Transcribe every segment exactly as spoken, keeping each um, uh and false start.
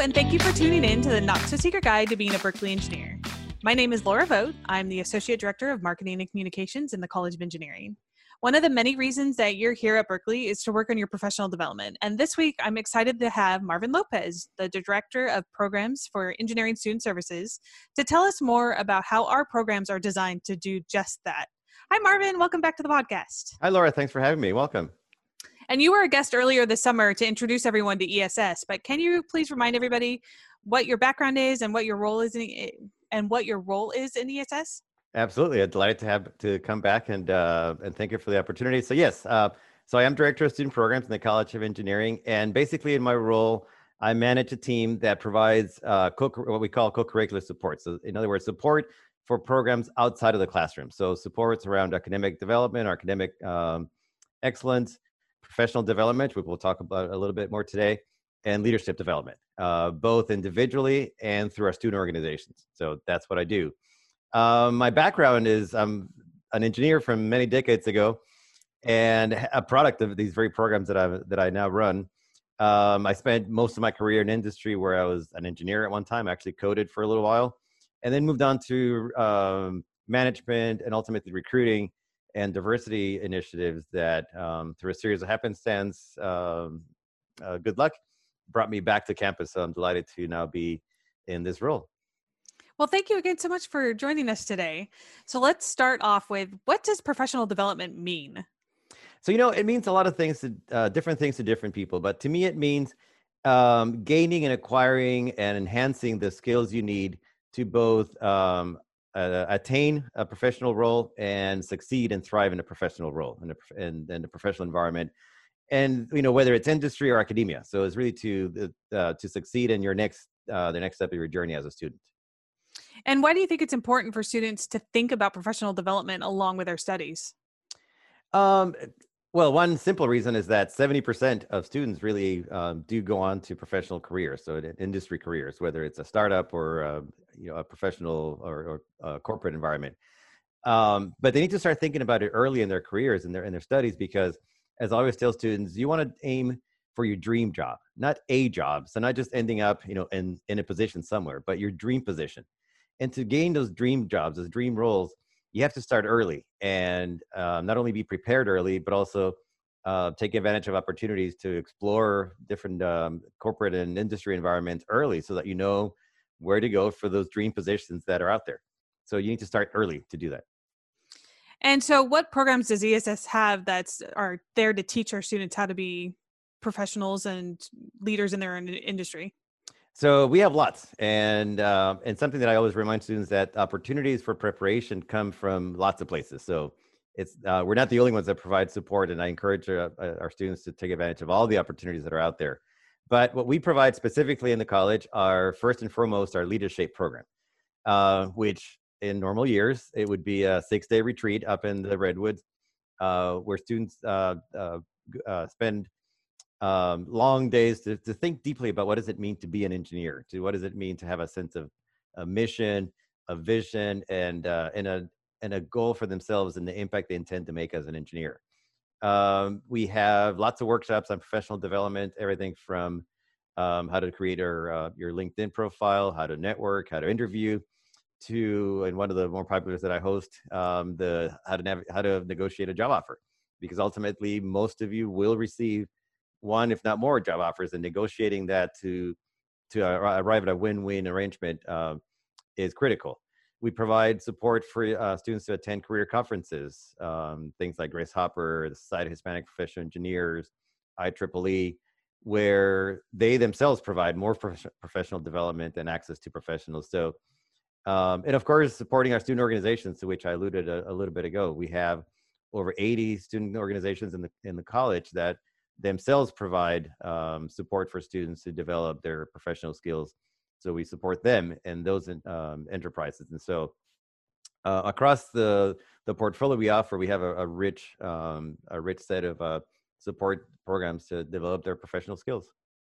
and thank you for tuning in to the Not So Secret Guide to Being a Berkeley Engineer. My name is Laura Vogt. I'm the Associate Director of Marketing and Communications in the College of Engineering. One of the many reasons that you're here at Berkeley is to work on your professional development. And this week, I'm excited to have Marvin Lopez, the Director of Programs for Engineering Student Services, to tell us more about how our programs are designed to do just that. Hi, Marvin. Welcome back to the podcast. Hi, Laura. Thanks for having me. Welcome. And you were a guest earlier this summer to introduce everyone to E S S, but can you please remind everybody what your background is and what your role is in, and what your role is in E S S? Absolutely. I'm delighted to have to come back and uh, and thank you for the opportunity. So yes, uh, so I am Director of Student Programs in the College of Engineering, and basically in my role, I manage a team that provides uh, co what we call co-curricular support. So in other words, support for programs outside of the classroom. So supports around academic development, academic um, excellence, professional development, which we'll talk about a little bit more today, and leadership development, uh, both individually and through our student organizations. So that's what I do. Um, my background is I'm an engineer from many decades ago, and a product of these very programs that I that I now run. Um, I spent most of my career in industry where I was an engineer at one time, actually coded for a little while, and then moved on to um, management and ultimately recruiting and diversity initiatives that, um, through a series of happenstance, um, uh, good luck, brought me back to campus. So I'm delighted to now be in this role. Well, thank you again so much for joining us today. So let's start off with, what does professional development mean? So, you know, it means a lot of things, to, uh, different things to different people. But to me, it means um, gaining and acquiring and enhancing the skills you need to both um, uh, attain a professional role and succeed and thrive in a professional role in a, in, in a professional environment. And, you know, whether it's industry or academia. So it's really to, uh, to succeed in your next, uh, the next step of your journey as a student. And why do you think it's important for students to think about professional development along with their studies? Um, well, one simple reason is that seventy percent of students really um, do go on to professional careers, so industry careers, whether it's a startup or uh, you know, a professional or, or a corporate environment. Um, but they need to start thinking about it early in their careers and their in their studies, because, as I always tell students, you want to aim for your dream job, not a job. So not just ending up, you know, in in a position somewhere, but your dream position. And to gain those dream jobs, those dream roles, you have to start early and uh, not only be prepared early, but also uh, take advantage of opportunities to explore different um, corporate and industry environments early, so that you know where to go for those dream positions that are out there. So you need to start early to do that. And so what programs does E S S have that's are there to teach our students how to be professionals and leaders in their own industry? So we have lots, and uh, and something that I always remind students, that opportunities for preparation come from lots of places. So it's uh, we're not the only ones that provide support, and I encourage uh, our students to take advantage of all the opportunities that are out there. But what we provide specifically in the college are, first and foremost, our leadership program, uh, which in normal years it would be a six-day retreat up in the Redwoods, uh, where students uh, uh, uh, spend um, long days to, to think deeply about what does it mean to be an engineer, to what does it mean to have a sense of a mission, a vision, and uh, and a and a goal for themselves and the impact they intend to make as an engineer. Um, we have lots of workshops on professional development, everything from um, how to create our, uh, your LinkedIn profile, how to network, how to interview, to, and one of the more populars that I host, um, the how to nav- how to negotiate a job offer, because ultimately most of you will receive one, if not more, job offers, and negotiating that to to arrive at a win-win arrangement uh, is critical. We provide support for uh, students to attend career conferences, um, things like Grace Hopper, the Society of Hispanic Professional Engineers, I triple E, where they themselves provide more prof- professional development and access to professionals. So, um, and of course, supporting our student organizations, to which I alluded a, a little bit ago. We have over eighty student organizations in the in the college that themselves provide um, support for students to develop their professional skills. So we support them and those um, enterprises. And so uh, across the the portfolio we offer, we have a, a rich um, a rich set of uh, support programs to develop their professional skills.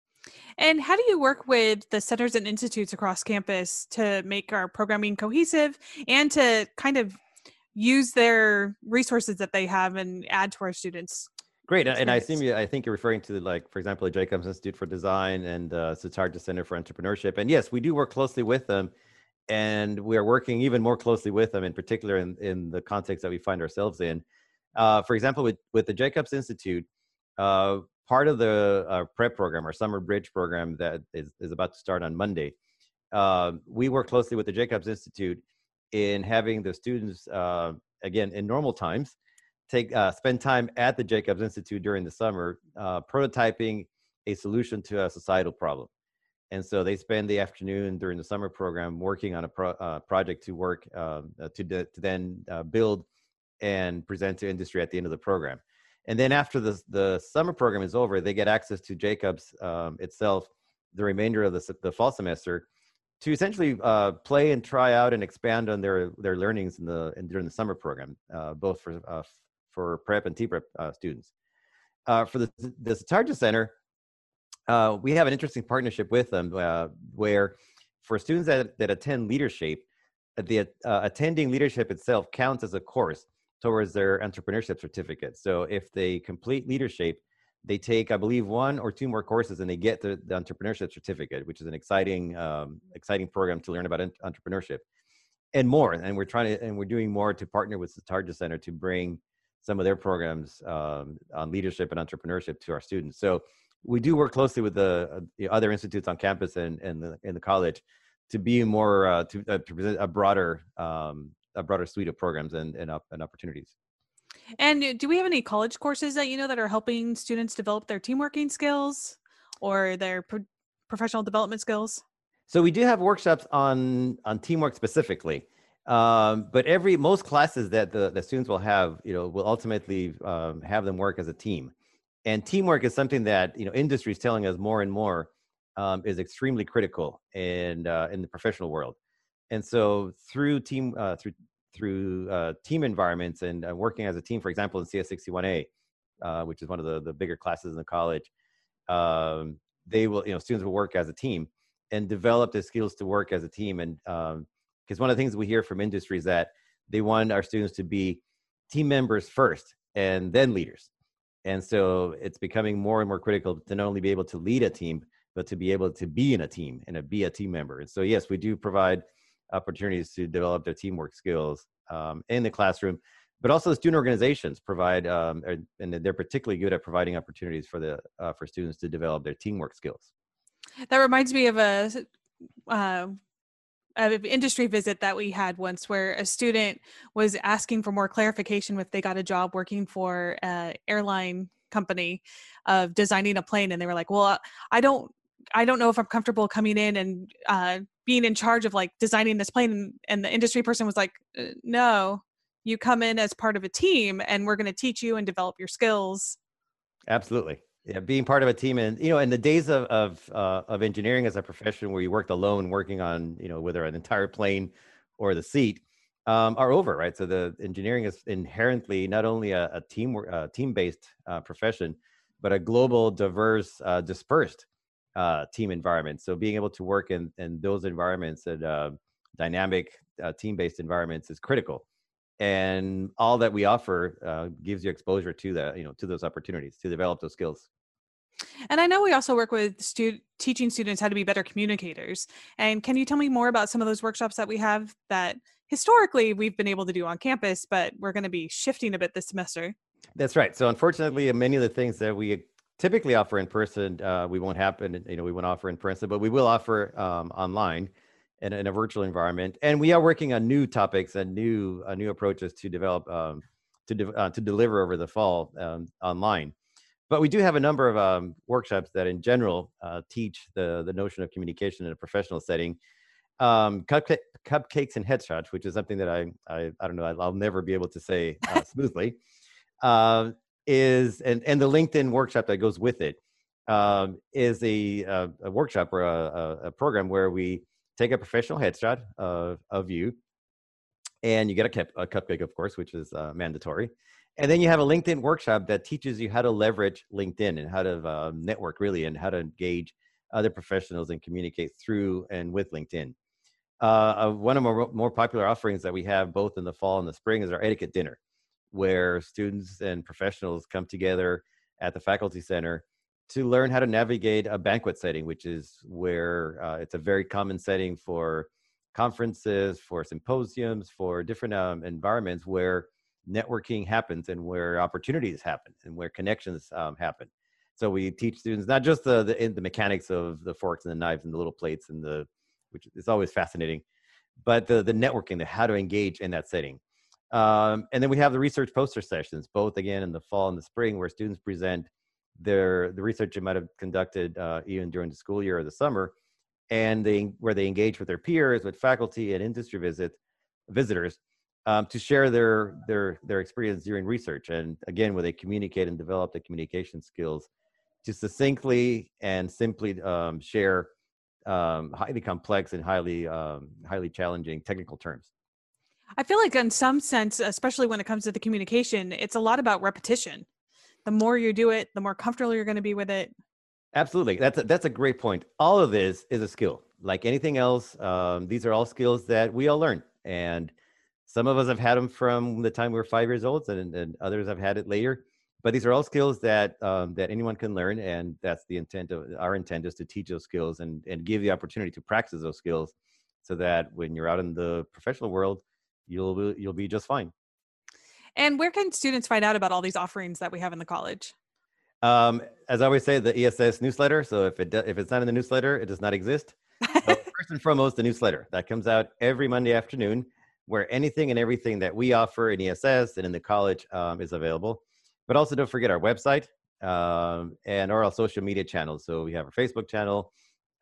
And how do you work with the centers and institutes across campus to make our programming cohesive and to kind of use their resources that they have and add to our students' Great. And I assume experience. you, I think you're referring to, like, for example, the Jacobs Institute for Design and uh, Siddhartha Center for Entrepreneurship. And yes, we do work closely with them. And we are working even more closely with them, in particular in, in the context that we find ourselves in. Uh, for example, with, with the Jacobs Institute, uh, part of the uh, prep program, our summer bridge program that is, is about to start on Monday, uh, we work closely with the Jacobs Institute in having the students, uh, again, in normal times, take uh, spend time at the Jacobs Institute during the summer, uh, prototyping a solution to a societal problem. And so they spend the afternoon during the summer program working on a pro, uh, project to work uh, to, de, to then uh, build and present to industry at the end of the program. And then after the, the summer program is over, they get access to Jacobs um, itself the remainder of the, the fall semester to essentially uh, play and try out and expand on their, their learnings in the, in, during the summer program, uh, both for, uh, for prep and T-prep uh, students. Uh, for the, the Siddhartha Center, uh, we have an interesting partnership with them uh, where for students that, that attend leadership, the uh, attending leadership itself counts as a course towards their entrepreneurship certificate. So if they complete leadership, they take, I believe, one or two more courses and they get the, the entrepreneurship certificate, which is an exciting, um, exciting program to learn about entrepreneurship and more. And we're trying to, and we're doing more to partner with the Siddhartha Center to bring some of their programs um, on leadership and entrepreneurship to our students. So we do work closely with the, uh, the other institutes on campus and, and the, in the college to be more, uh, to, uh, to present a broader, um, a broader suite of programs and, and, up, and opportunities. And do we have any college courses that you know that are helping students develop their team working skills or their pro- professional development skills? So we do have workshops on on teamwork specifically, um, but every most classes that the, the students will have, you know, will ultimately um, have them work as a team. And teamwork is something that, you know, industry is telling us more and more um, is extremely critical in uh, in the professional world. And so through team uh, through through uh, team environments and uh, working as a team, for example, in C S sixty-one A, uh, which is one of the, the bigger classes in the college, um, they will, you know, students will work as a team and develop the skills to work as a team. And um, because one of the things we hear from industry is that they want our students to be team members first and then leaders. And so it's becoming more and more critical to not only be able to lead a team, but to be able to be in a team and to be a team member. And so, yes, we do provide opportunities to develop their teamwork skills um, in the classroom, but also the student organizations provide, um, and they're particularly good at providing opportunities for the uh, for students to develop their teamwork skills. That reminds me of a uh, an industry visit that we had once where a student was asking for more clarification if they got a job working for an airline company of designing a plane. And they were like, well, I don't, I don't know if I'm comfortable coming in and uh, being in charge of like designing this plane. And the industry person was like, no, you come in as part of a team and we're going to teach you and develop your skills. Absolutely. Yeah, being part of a team, and you know, in the days of of uh, of engineering as a profession, where you worked alone, working on, you know, whether an entire plane or the seat, um, are over, right? So the engineering is inherently not only a, a team uh, team based uh, profession, but a global, diverse, uh, dispersed uh, team environment. So being able to work in in those environments and uh, dynamic uh, team based environments is critical. And all that we offer uh, gives you exposure to that, you know, to those opportunities to develop those skills. And I know we also work with stu- teaching students how to be better communicators. And can you tell me more about some of those workshops that we have that historically we've been able to do on campus, but we're going to be shifting a bit this semester? That's right. So unfortunately, many of the things that we typically offer in person, uh, we won't happen, you know, we won't offer in person, but we will offer um, online in, in a virtual environment. And we are working on new topics and new uh, new approaches to develop, um, to, de- uh, to deliver over the fall um, online. But we do have a number of um, workshops that in general uh, teach the, the notion of communication in a professional setting. Um, cupca- cupcakes and headshots, which is something that I, I, I don't know, I'll never be able to say uh, smoothly, uh, is, and, and the LinkedIn workshop that goes with it um, is a, a, a workshop or a, a, a program where we take a professional headshot of, of you, and you get a, cup, a cupcake, of course, which is uh, mandatory. And then you have a LinkedIn workshop that teaches you how to leverage LinkedIn and how to uh, network really, and how to engage other professionals and communicate through and with LinkedIn. Uh, one of our more popular offerings that we have both in the fall and the spring is our etiquette dinner, where students and professionals come together at the Faculty Center to learn how to navigate a banquet setting, which is where uh, it's a very common setting for conferences, for symposiums, for different um, environments where networking happens and where opportunities happen and where connections um, happen. So we teach students not just the, the the mechanics of the forks and the knives and the little plates and the, which is always fascinating, but the the networking, the how to engage in that setting. Um, and then we have the research poster sessions, both again in the fall and the spring, where students present their the research they might have conducted uh, even during the school year or the summer, and they where they engage with their peers, with faculty and industry visit visitors um, to share their their their experience during research. And again, where they communicate and develop the communication skills to succinctly and simply um, share um, highly complex and highly um, highly challenging technical terms. I feel like in some sense, especially when it comes to the communication, it's a lot about repetition. The more you do it, the more comfortable you're going to be with it. Absolutely. That's a, that's a great point. All of this is a skill. Like anything else, um, these are all skills that we all learn. And some of us have had them from the time we were five years old, and, and others have had it later. But these are all skills that um, that anyone can learn. And that's the intent of our intent, is to teach those skills and, and give the opportunity to practice those skills so that when you're out in the professional world, you'll you'll be just fine. And where can students find out about all these offerings that we have in the college? Um, as I always say, the E S S newsletter. So if it do, if it's not in the newsletter, it does not exist. So first and foremost, the newsletter that comes out every Monday afternoon, where anything and everything that we offer in E S S and in the college um, is available. But also don't forget our website um, and our social media channels. So we have our Facebook channel.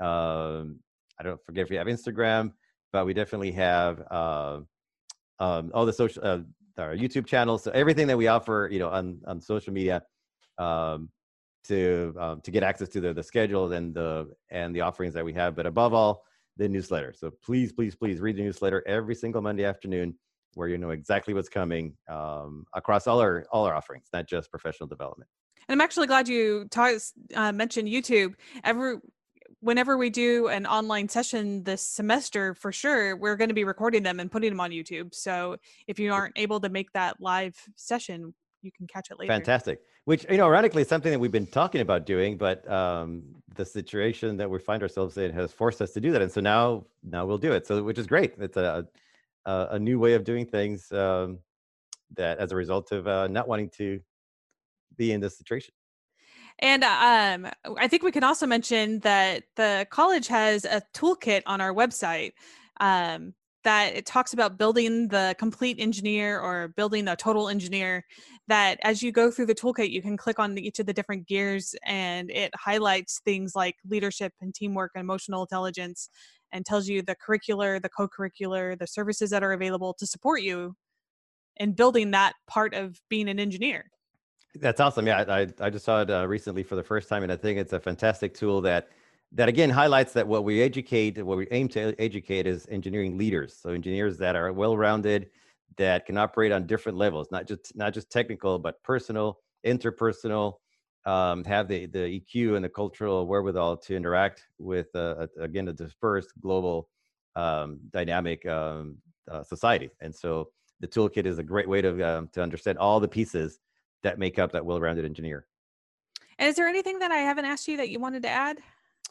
Um, I don't forget if we have Instagram, but we definitely have uh, um, all the social, uh, our YouTube channels. So everything that we offer, you know, on, on social media um, to um, to get access to the, the schedule and the and the offerings that we have. But above all, the newsletter. So please, please, please read the newsletter every single Monday afternoon, where you know exactly what's coming um, across all our all our offerings, not just professional development. And I'm actually glad you ta- uh, mentioned YouTube. Every whenever we do an online session this semester, for sure, we're going to be recording them and putting them on YouTube. So if you aren't able to make that live session, you can catch it later. Fantastic. Which, you know, ironically, is something that we've been talking about doing, but um, the situation that we find ourselves in has forced us to do that. And so now, now we'll do it. So, which is great. It's a a, a new way of doing things um, that, as a result of uh, not wanting to be in this situation. And um, I think we can also mention that the college has a toolkit on our website um, that it talks about building the complete engineer or building a total engineer, that as you go through the toolkit, you can click on each of the different gears and it highlights things like leadership and teamwork and emotional intelligence, and tells you the curricular, the co-curricular, the services that are available to support you in building that part of being an engineer. That's awesome. Yeah, I I just saw it uh, recently for the first time, and I think it's a fantastic tool that that again highlights that what we educate, what we aim to educate, is engineering leaders. So engineers that are well-rounded, that can operate on different levels, not just not just technical, but personal, interpersonal, um, have the the E Q and the cultural wherewithal to interact with uh, again a dispersed global um, dynamic um, uh, society. And so the toolkit is a great way to um, to understand all the pieces that make up that well-rounded engineer. And is there anything that I haven't asked you that you wanted to add?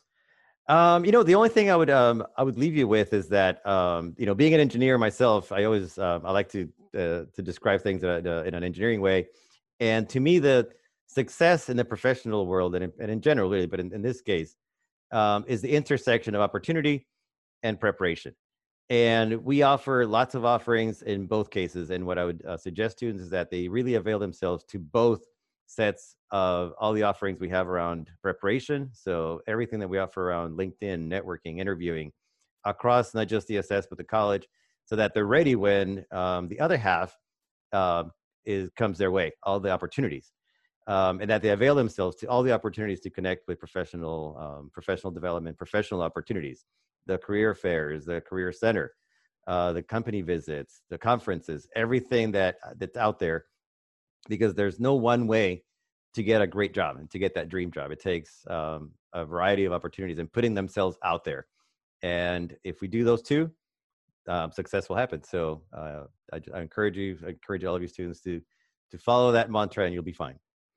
Um, you know, the only thing I would um, I would leave you with is that um, you know, being an engineer myself, I always um, I like to uh, to describe things in, a, in an engineering way, and to me, the success in the professional world and in, and in general, really, but in, in this case, um, is the intersection of opportunity and preparation. And we offer lots of offerings in both cases. And what I would uh, suggest students is that they really avail themselves to both sets of all the offerings we have around preparation. So everything that we offer around LinkedIn, networking, interviewing, across not just E S S, but the college, so that they're ready when um, the other half um, is comes their way, all the opportunities. Um, and that they avail themselves to all the opportunities to connect with professional, um, professional development, professional opportunities, the career fairs, the career center, uh, the company visits, the conferences, everything that that's out there, because there's no one way to get a great job and to get that dream job. It takes um, a variety of opportunities and putting themselves out there. And if we do those two, um, success will happen. So uh, I, I encourage you, I encourage all of you students to to follow that mantra, and you'll be fine.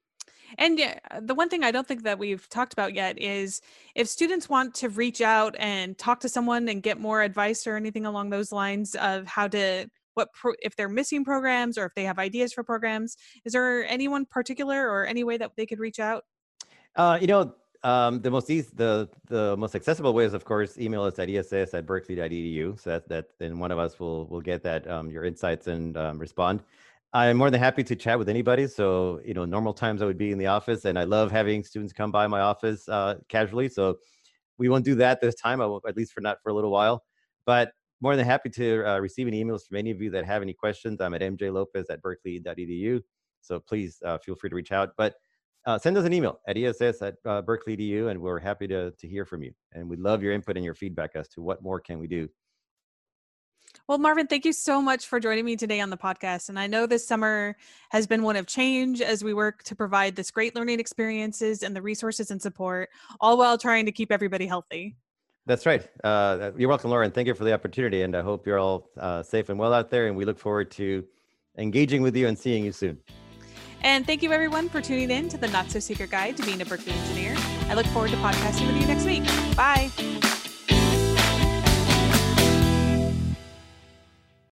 And yeah, the one thing I don't think that we've talked about yet is if students want to reach out and talk to someone and get more advice or anything along those lines of how to, what, pro, if they're missing programs or if they have ideas for programs, is there anyone particular or any way that they could reach out? Uh, you know, um, the most easy, the the most accessible way is, of course, email us at E S S at berkeley dot E D U. So that that then one of us will will get that um, your insights and um, respond. I'm more than happy to chat with anybody. So you know, normal times I would be in the office, and I love having students come by my office uh, casually. So we won't do that this time, I won't, at least for not for a little while. But more than happy to uh, receive any emails from any of you that have any questions. I'm at m j lopez at berkeley dot E D U. So please uh, feel free to reach out. But uh, send us an email at E S S at uh, berkeley dot E D U, and we're happy to, to hear from you. And we'd love your input and your feedback as to what more can we do. Well, Marvin, thank you so much for joining me today on the podcast. And I know this summer has been one of change as we work to provide this great learning experiences and the resources and support, all while trying to keep everybody healthy. That's right. Uh, you're welcome, Laura, and thank you for the opportunity. And I hope you're all uh, safe and well out there. And we look forward to engaging with you and seeing you soon. And thank you, everyone, for tuning in to the Not So Secret Guide to Being a Berkeley Engineer. I look forward to podcasting with you next week. Bye.